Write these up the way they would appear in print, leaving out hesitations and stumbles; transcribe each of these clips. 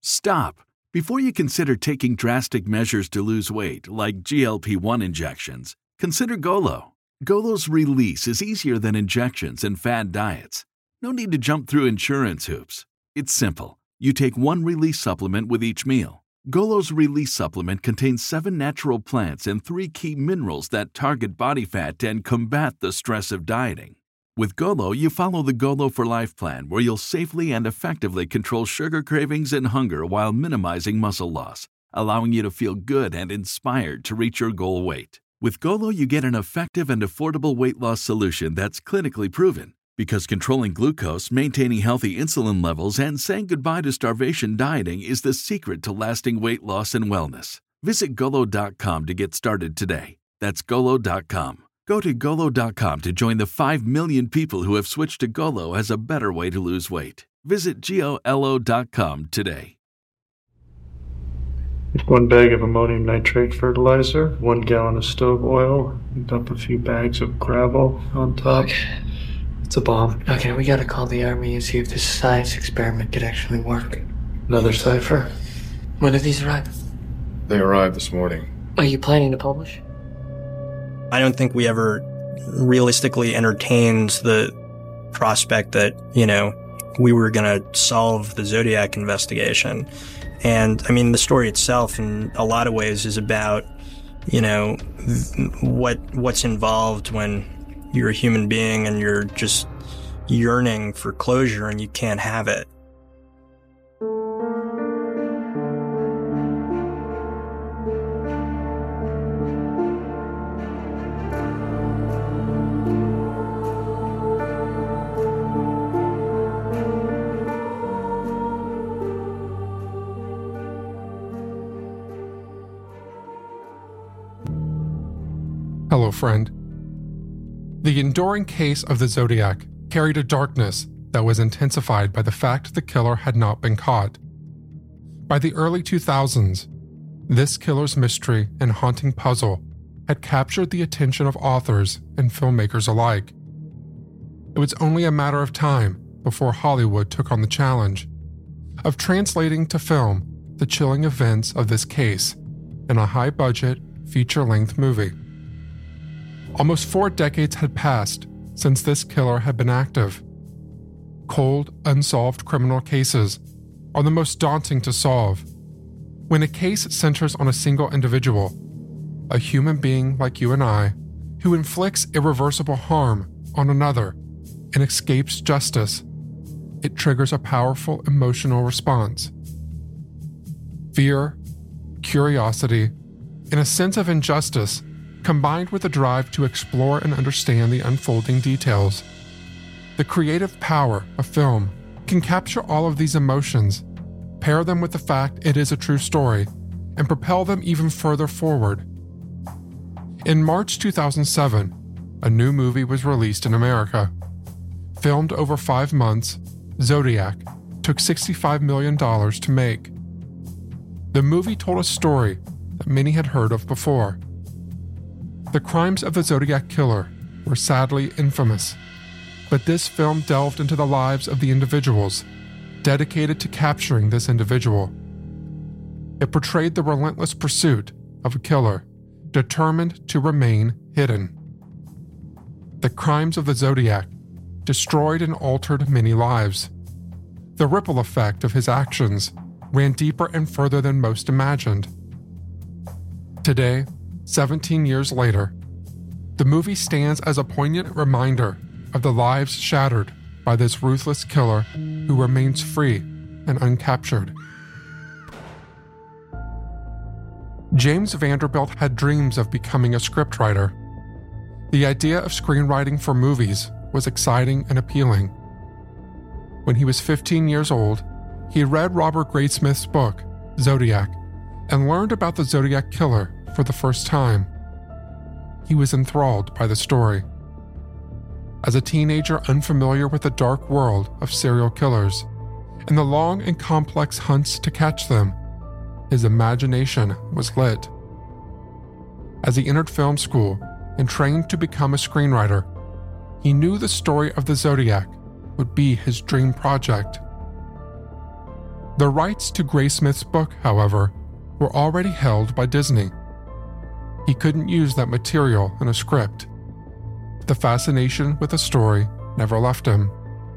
Stop! Before you consider taking drastic measures to lose weight, like GLP-1 injections, consider Golo. Golo's release is easier than injections and fad diets. No need to jump through insurance hoops. It's simple. You take one release supplement with each meal. Golo's release supplement contains 7 natural plants and 3 key minerals that target body fat and combat the stress of dieting. With Golo, you follow the Golo for Life plan, where you'll safely and effectively control sugar cravings and hunger while minimizing muscle loss, allowing you to feel good and inspired to reach your goal weight. With Golo, you get an effective and affordable weight loss solution that's clinically proven, because controlling glucose, maintaining healthy insulin levels, and saying goodbye to starvation dieting is the secret to lasting weight loss and wellness. Visit Golo.com to get started today. That's Golo.com. Go to Golo.com to join the 5 million people who have switched to Golo as a better way to lose weight. Visit GOLO.com today. 1 bag of ammonium nitrate fertilizer, 1 gallon of stove oil, and dump a few bags of gravel on top. Okay. It's a bomb. Okay, we gotta call the army and see if this science experiment could actually work. Another cipher. When did these arrive? They arrived this morning. Are you planning to publish? I don't think we ever realistically entertained the prospect that, we were going to solve the Zodiac investigation. And, the story itself in a lot of ways is about, what's involved when you're a human being and you're just yearning for closure and you can't have it. Hello, friend. The enduring case of the Zodiac carried a darkness that was intensified by the fact the killer had not been caught. By the early 2000s, this killer's mystery and haunting puzzle had captured the attention of authors and filmmakers alike. It was only a matter of time before Hollywood took on the challenge of translating to film the chilling events of this case in a high-budget, feature-length movie. Almost 4 decades had passed since this killer had been active. Cold, unsolved criminal cases are the most daunting to solve. When a case centers on a single individual, a human being like you and I, who inflicts irreversible harm on another and escapes justice, it triggers a powerful emotional response. Fear, curiosity, and a sense of injustice combined with a drive to explore and understand the unfolding details. The creative power of film can capture all of these emotions, pair them with the fact it is a true story, and propel them even further forward. In March 2007, a new movie was released in America. Filmed over 5 months, Zodiac took $65 million to make. The movie told a story that many had heard of before. The crimes of the Zodiac Killer were sadly infamous, but this film delved into the lives of the individuals dedicated to capturing this individual. It portrayed the relentless pursuit of a killer determined to remain hidden. The crimes of the Zodiac destroyed and altered many lives. The ripple effect of his actions ran deeper and further than most imagined. Today, 17 years later, the movie stands as a poignant reminder of the lives shattered by this ruthless killer who remains free and uncaptured. James Vanderbilt had dreams of becoming a scriptwriter. The idea of screenwriting for movies was exciting and appealing. When he was 15 years old, he read Robert Graysmith's book, Zodiac, and learned about the Zodiac Killer for the first time. He was enthralled by the story. As a teenager unfamiliar with the dark world of serial killers and the long and complex hunts to catch them, his imagination was lit. As he entered film school and trained to become a screenwriter, he knew the story of the Zodiac would be his dream project. The rights to Graysmith's book, however, were already held by Disney. He couldn't use that material in a script. The fascination with the story never left him.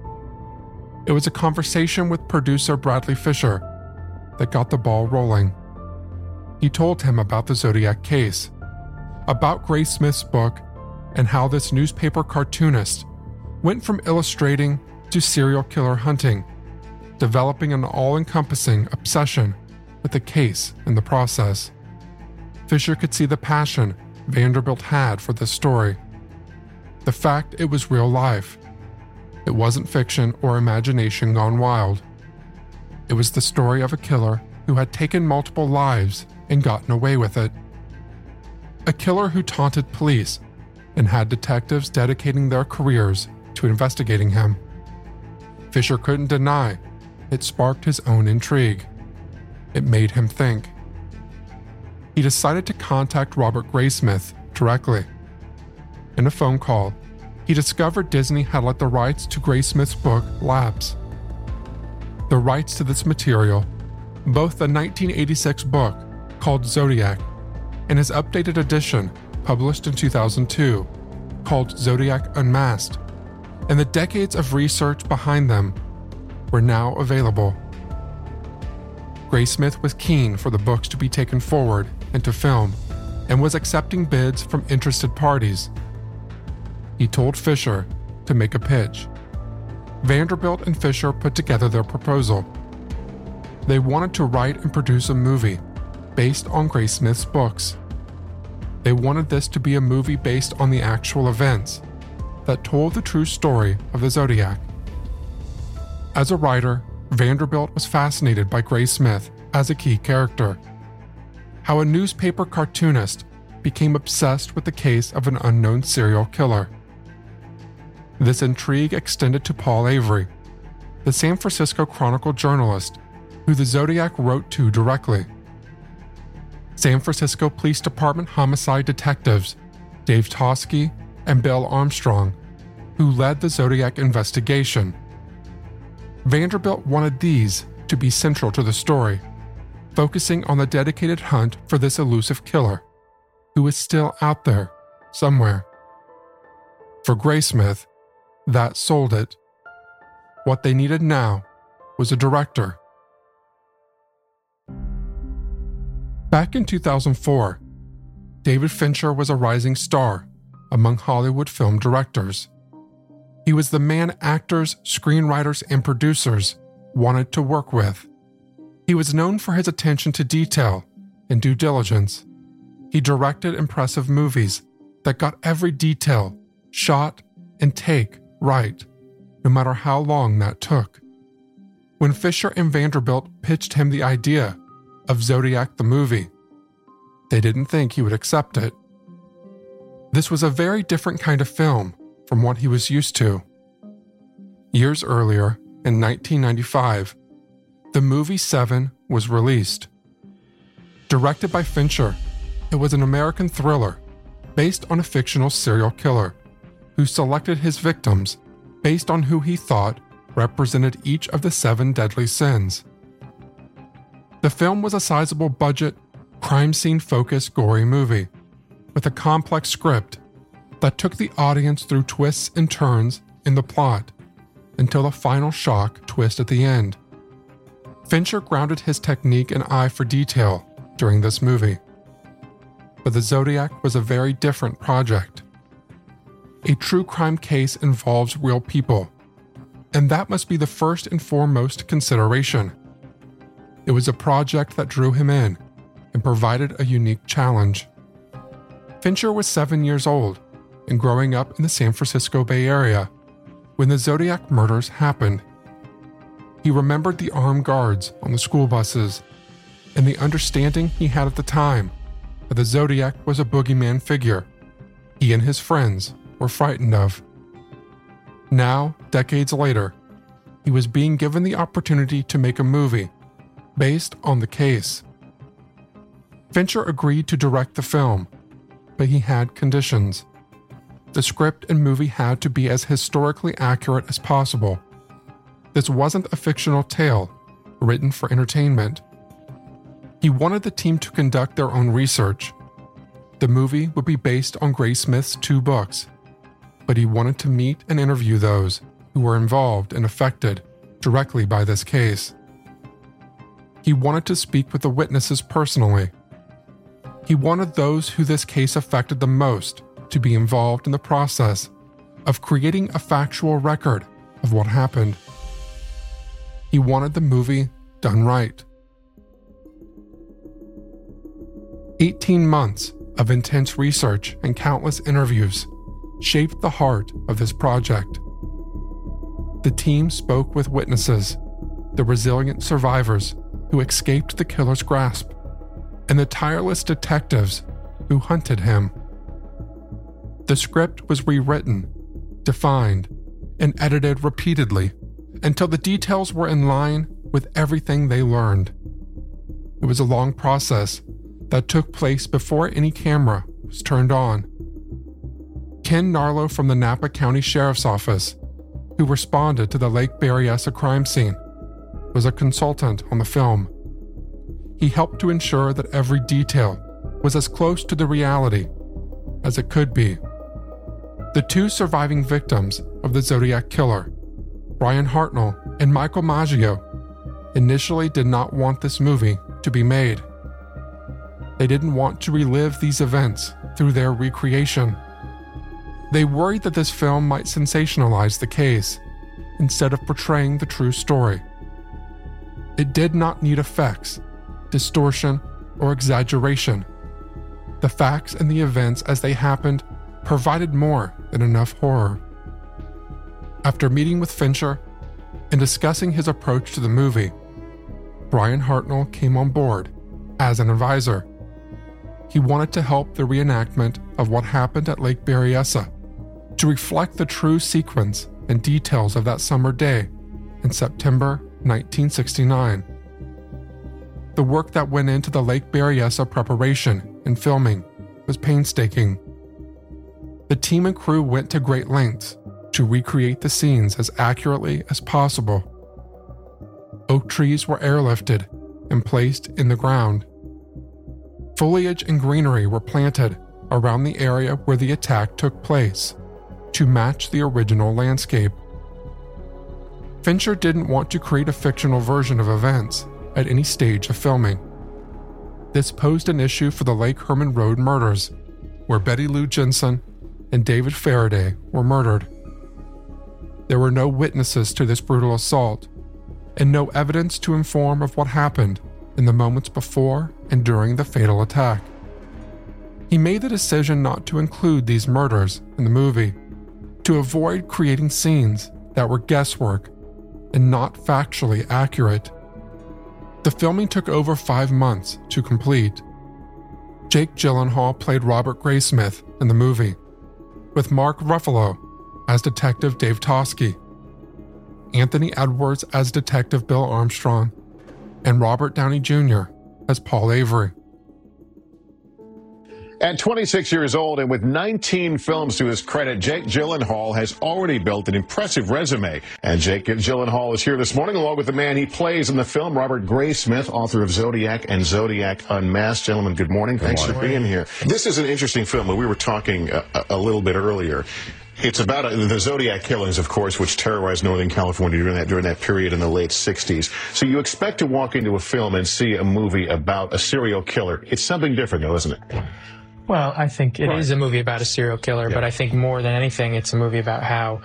It was a conversation with producer Bradley Fisher that got the ball rolling. He told him about the Zodiac case, about Graysmith's book, and how this newspaper cartoonist went from illustrating to serial killer hunting, developing an all-encompassing obsession with the case in the process. Fisher could see the passion Vanderbilt had for this story. The fact it was real life. It wasn't fiction or imagination gone wild. It was the story of a killer who had taken multiple lives and gotten away with it. A killer who taunted police and had detectives dedicating their careers to investigating him. Fisher couldn't deny it sparked his own intrigue. It made him think. He decided to contact Robert Graysmith directly. In a phone call, he discovered Disney had let the rights to Graysmith's book lapse. The rights to this material, both the 1986 book called Zodiac and his updated edition published in 2002 called Zodiac Unmasked, and the decades of research behind them were now available. Graysmith was keen for the books to be taken forward into film and was accepting bids from interested parties. He told Fisher to make a pitch. Vanderbilt and Fisher put together their proposal. They wanted to write and produce a movie based on Graysmith's books. They wanted this to be a movie based on the actual events that told the true story of the Zodiac. As a writer, Vanderbilt was fascinated by Graysmith as a key character. How a newspaper cartoonist became obsessed with the case of an unknown serial killer. This intrigue extended to Paul Avery, the San Francisco Chronicle journalist who the Zodiac wrote to directly. San Francisco Police Department homicide detectives Dave Toschi and Bill Armstrong, who led the Zodiac investigation. Vanderbilt wanted these to be central to the story, focusing on the dedicated hunt for this elusive killer, who is still out there somewhere. For Graysmith, that sold it. What they needed now was a director. Back in 2004, David Fincher was a rising star among Hollywood film directors. He was the man actors, screenwriters, and producers wanted to work with. He was known for his attention to detail and due diligence. He directed impressive movies that got every detail, shot, and take right, no matter how long that took. When Fisher and Vanderbilt pitched him the idea of Zodiac the movie, they didn't think he would accept it. This was a very different kind of film from what he was used to. Years earlier, in 1995, the movie Seven was released. Directed by Fincher, it was an American thriller based on a fictional serial killer who selected his victims based on who he thought represented each of the 7 deadly sins. The film was a sizable budget, crime scene-focused gory movie with a complex script that took the audience through twists and turns in the plot until the final shock twist at the end. Fincher grounded his technique and eye for detail during this movie. But the Zodiac was a very different project. A true crime case involves real people, and that must be the first and foremost consideration. It was a project that drew him in and provided a unique challenge. Fincher was 7 years old and growing up in the San Francisco Bay Area when the Zodiac murders happened. He remembered the armed guards on the school buses and the understanding he had at the time that the Zodiac was a boogeyman figure he and his friends were frightened of. Now, decades later, he was being given the opportunity to make a movie based on the case. Fincher agreed to direct the film, but he had conditions. The script and movie had to be as historically accurate as possible. This wasn't a fictional tale, written for entertainment. He wanted the team to conduct their own research. The movie would be based on Graysmith's 2 books, but he wanted to meet and interview those who were involved and affected directly by this case. He wanted to speak with the witnesses personally. He wanted those who this case affected the most to be involved in the process of creating a factual record of what happened. He wanted the movie done right. 18 months of intense research and countless interviews shaped the heart of this project. The team spoke with witnesses, the resilient survivors who escaped the killer's grasp, and the tireless detectives who hunted him. The script was rewritten, defined, and edited repeatedly until the details were in line with everything they learned. It was a long process that took place before any camera was turned on. Ken Narlow from the Napa County Sheriff's Office, who responded to the Lake Berryessa crime scene, was a consultant on the film. He helped to ensure that every detail was as close to the reality as it could be. The 2 surviving victims of the Zodiac Killer, Brian Hartnell and Michael Maggio, initially did not want this movie to be made. They didn't want to relive these events through their recreation. They worried that this film might sensationalize the case instead of portraying the true story. It did not need effects, distortion, or exaggeration. The facts and the events as they happened provided more than enough horror. After meeting with Fincher and discussing his approach to the movie, Brian Hartnell came on board as an advisor. He wanted to help the reenactment of what happened at Lake Berryessa to reflect the true sequence and details of that summer day in September 1969. The work that went into the Lake Berryessa preparation and filming was painstaking. The team and crew went to great lengths to recreate the scenes as accurately as possible. Oak trees were airlifted and placed in the ground. Foliage and greenery were planted around the area where the attack took place to match the original landscape. Fincher didn't want to create a fictional version of events at any stage of filming. This posed an issue for the Lake Herman Road murders, where Betty Lou Jensen and David Faraday were murdered. There were no witnesses to this brutal assault, and no evidence to inform of what happened in the moments before and during the fatal attack. He made the decision not to include these murders in the movie, to avoid creating scenes that were guesswork and not factually accurate. The filming took over 5 months to complete. Jake Gyllenhaal played Robert Graysmith in the movie, with Mark Ruffalo as Detective Dave Toschi, Anthony Edwards as Detective Bill Armstrong, and Robert Downey Jr. as Paul Avery. At 26 years old and with 19 films to his credit, Jake Gyllenhaal has already built an impressive resume. And Jake Gyllenhaal is here this morning along with the man he plays in the film, Robert Graysmith, author of Zodiac and Zodiac Unmasked. Gentlemen, good morning. Thanks for being here. This is an interesting film. We were talking a little bit earlier. It's about the Zodiac killings, of course, which terrorized Northern California during that period in the late 60s. So you expect to walk into a film and see a movie about a serial killer. It's something different, though, isn't it? Well, I think it is a movie about a serial killer, but I think more than anything, it's a movie about how,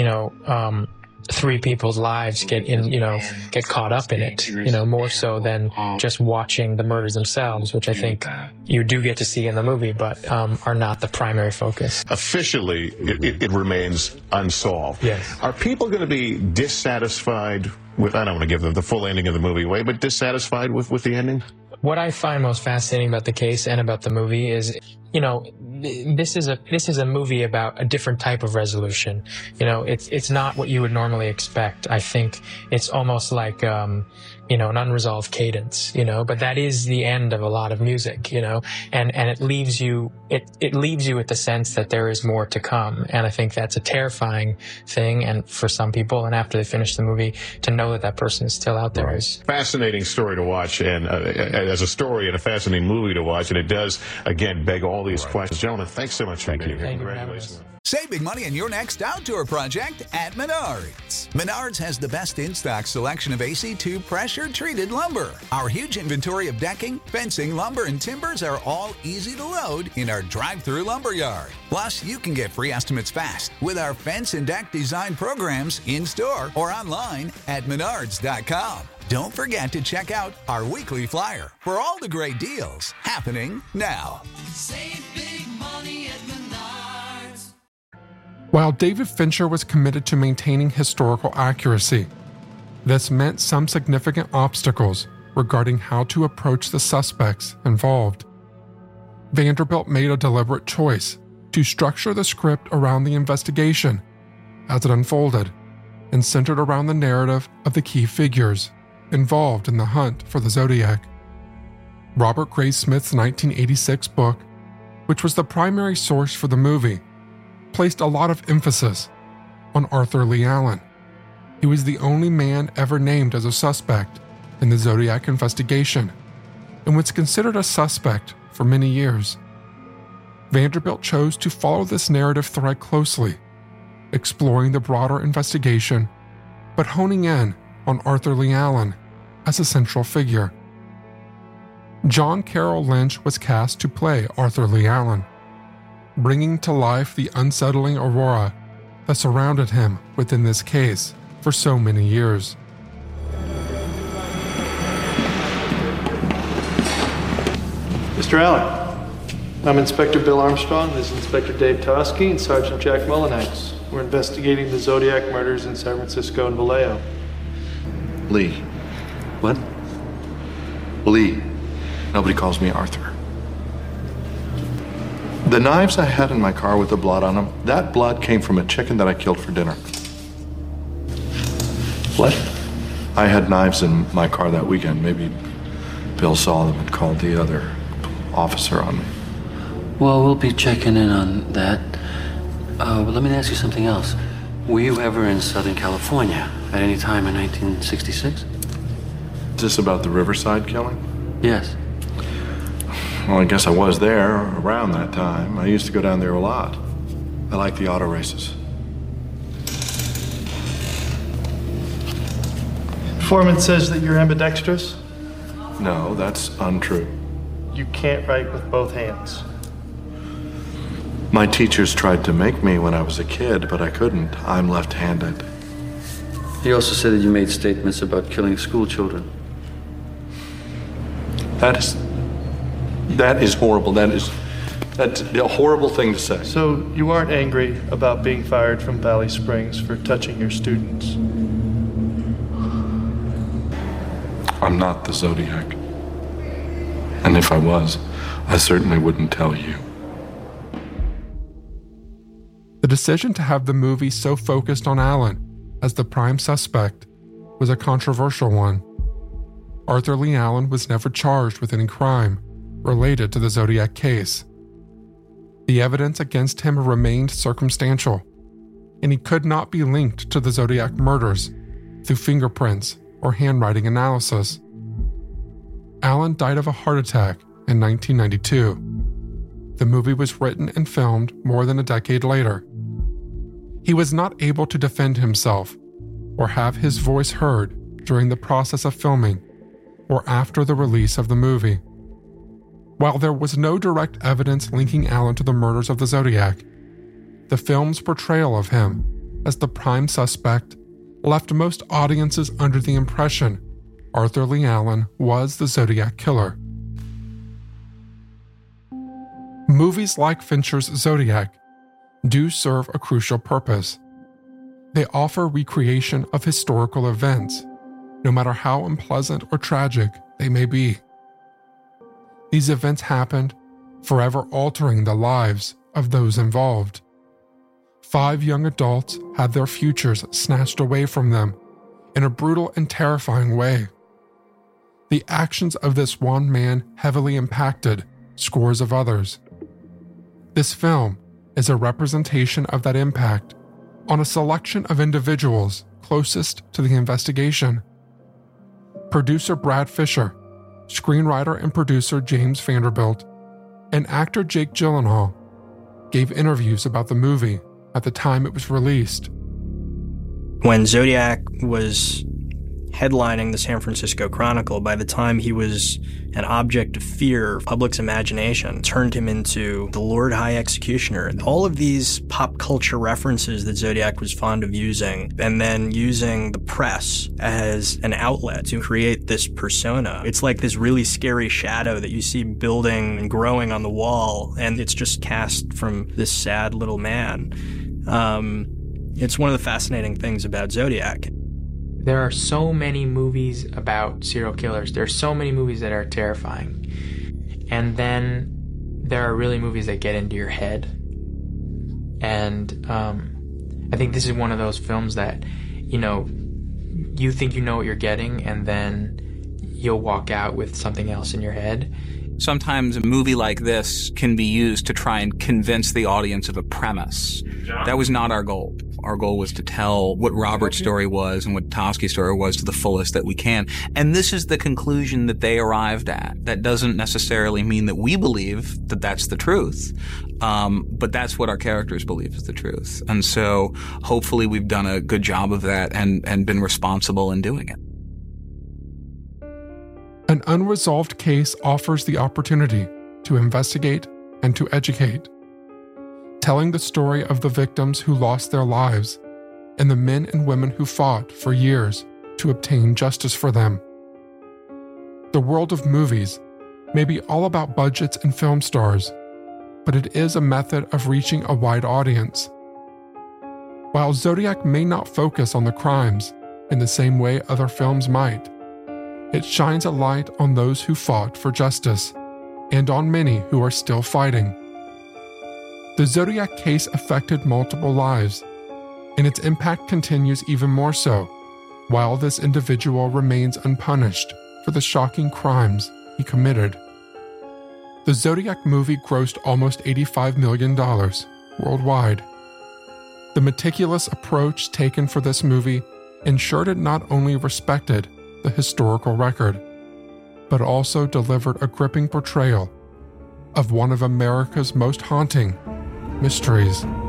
3 people's lives get caught up in it, more so than just watching the murders themselves, which I think you do get to see in the movie, but are not the primary focus. Officially, it remains unsolved. Yes. Are people going to be dissatisfied with, I don't want to give them the full ending of the movie away, but dissatisfied with the ending? What I find most fascinating about the case and about the movie is this is a movie about a different type of resolution. It's not what you would normally expect. I think it's almost like an unresolved cadence, but that is the end of a lot of music, and it leaves you with the sense that there is more to come. And I think that's a terrifying thing, and for some people, and after they finish the movie, to know that person is still out there is fascinating story to watch, and as a story and a fascinating movie to watch, and it does again beg all these questions. Gentlemen, thanks so much for being here. Congratulations. Save big money on your next outdoor project at Menards. Menards has the best in-stock selection of AC2 pressure-treated lumber. Our huge inventory of decking, fencing, lumber, and timbers are all easy to load in our drive-through lumber yard. Plus, you can get free estimates fast with our fence and deck design programs in-store or online at menards.com. Don't forget to check out our weekly flyer for all the great deals happening now. Save big money at Menards. While David Fincher was committed to maintaining historical accuracy, this meant some significant obstacles regarding how to approach the suspects involved. Vanderbilt made a deliberate choice to structure the script around the investigation as it unfolded and centered around the narrative of the key figures involved in the hunt for the Zodiac. Robert Graysmith's 1986 book, which was the primary source for the movie, placed a lot of emphasis on Arthur Lee Allen. He was the only man ever named as a suspect in the Zodiac investigation and was considered a suspect for many years. Vanderbilt chose to follow this narrative thread closely, exploring the broader investigation, but honing in on Arthur Lee Allen as a central figure. John Carroll Lynch was cast to play Arthur Lee Allen, bringing to life the unsettling aura that surrounded him within this case for so many years. Mr. Allen, I'm Inspector Bill Armstrong. This is Inspector Dave Tosky and Sergeant Jack Mullinax. We're investigating the Zodiac murders in San Francisco and Vallejo. Lee. What? Lee. Nobody calls me Arthur. The knives I had in my car with the blood on them, that blood came from a chicken that I killed for dinner. What? I had knives in my car that weekend. Maybe Bill saw them and called the other officer on me. Well, we'll be checking in on that. But let me ask you something else. Were you ever in Southern California at any time in 1966? Is this about the Riverside killing? Yes. Well, I guess I was there around that time. I used to go down there a lot. I like the auto races. Foreman says that you're ambidextrous? No, that's untrue. You can't write with both hands. My teachers tried to make me when I was a kid, but I couldn't. I'm left-handed. He also said that you made statements about killing school children. That is horrible. That's a horrible thing to say. So you aren't angry about being fired from Valley Springs for touching your students? I'm not the Zodiac. And if I was, I certainly wouldn't tell you. The decision to have the movie so focused on Allen as the prime suspect was a controversial one. Arthur Lee Allen was never charged with any crime related to the Zodiac case. The evidence against him remained circumstantial, and he could not be linked to the Zodiac murders through fingerprints or handwriting analysis. Allen died of a heart attack in 1992. The movie was written and filmed more than a decade later. He was not able to defend himself or have his voice heard during the process of filming or after the release of the movie. While there was no direct evidence linking Allen to the murders of the Zodiac, the film's portrayal of him as the prime suspect left most audiences under the impression Arthur Lee Allen was the Zodiac killer. Movies like Fincher's Zodiac do serve a crucial purpose. They offer recreation of historical events, no matter how unpleasant or tragic they may be. These events happened forever altering the lives of those involved. 5 young adults had their futures snatched away from them in a brutal and terrifying way. The actions of this one man heavily impacted scores of others. This film is a representation of that impact on a selection of individuals closest to the investigation. Producer Brad Fisher, screenwriter and producer James Vanderbilt, and actor Jake Gyllenhaal gave interviews about the movie at the time it was released. When Zodiac was headlining the San Francisco Chronicle, by the time he was an object of fear, public's imagination turned him into the Lord High Executioner. All of these pop culture references that Zodiac was fond of using, and then using the press as an outlet to create this persona. It's like this really scary shadow that you see building and growing on the wall, and it's just cast from this sad little man. It's one of the fascinating things about Zodiac. There are so many movies about serial killers. There are so many movies that are terrifying. And then there are really movies that get into your head. And I think this is one of those films that, you think you know what you're getting, and then you'll walk out with something else in your head. Sometimes a movie like this can be used to try and convince the audience of a premise. That was not our goal. Our goal was to tell what Robert's story was and what Toschi's story was to the fullest that we can. And this is the conclusion that they arrived at. That doesn't necessarily mean that we believe that that's the truth, but that's what our characters believe is the truth. And so hopefully we've done a good job of that and been responsible in doing it. An unresolved case offers the opportunity to investigate and to educate, telling the story of the victims who lost their lives and the men and women who fought for years to obtain justice for them. The world of movies may be all about budgets and film stars, but it is a method of reaching a wide audience. While Zodiac may not focus on the crimes in the same way other films might, it shines a light on those who fought for justice and on many who are still fighting. The Zodiac case affected multiple lives, and its impact continues even more so while this individual remains unpunished for the shocking crimes he committed. The Zodiac movie grossed almost $85 million worldwide. The meticulous approach taken for this movie ensured it not only respected the historical record, but also delivered a gripping portrayal of one of America's most haunting mysteries.